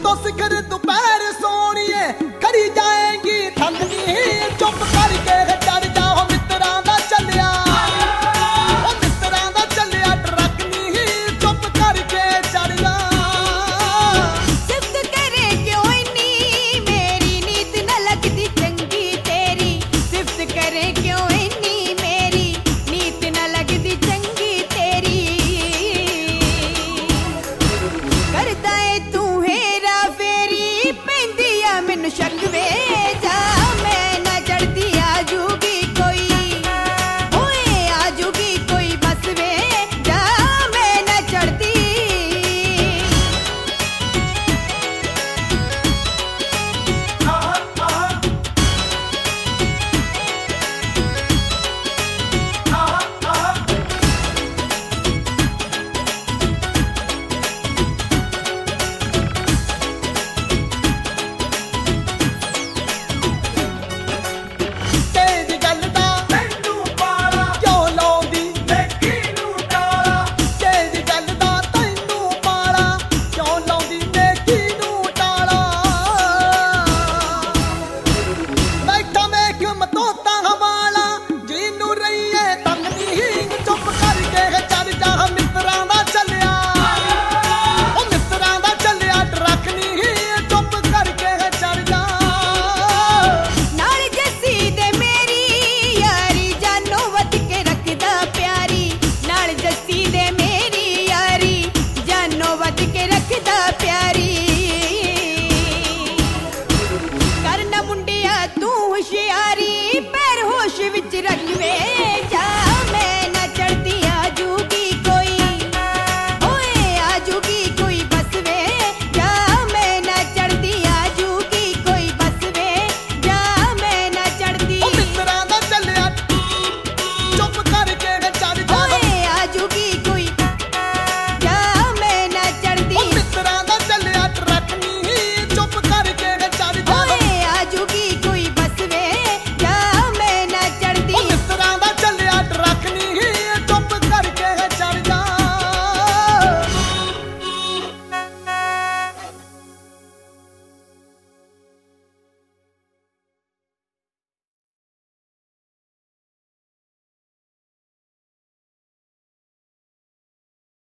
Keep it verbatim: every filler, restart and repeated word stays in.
तो सिखर दोपहर सोनिए खड़ी जाएगी थकनी चुप करके चढ़ जाओ मित्रा दा चलिया मित्रा दा चलिया ट्रक नी चुप करके चढ़ जा सिफ्त करे क्यों इन्नी मेरी नीत न लगती चंगी तेरी सिफ्त करे क्यों इन्नी मेरी नीत न लगती चंगी तेरी करदा है तू हेरा फेरी पैंदी आ मैनू शक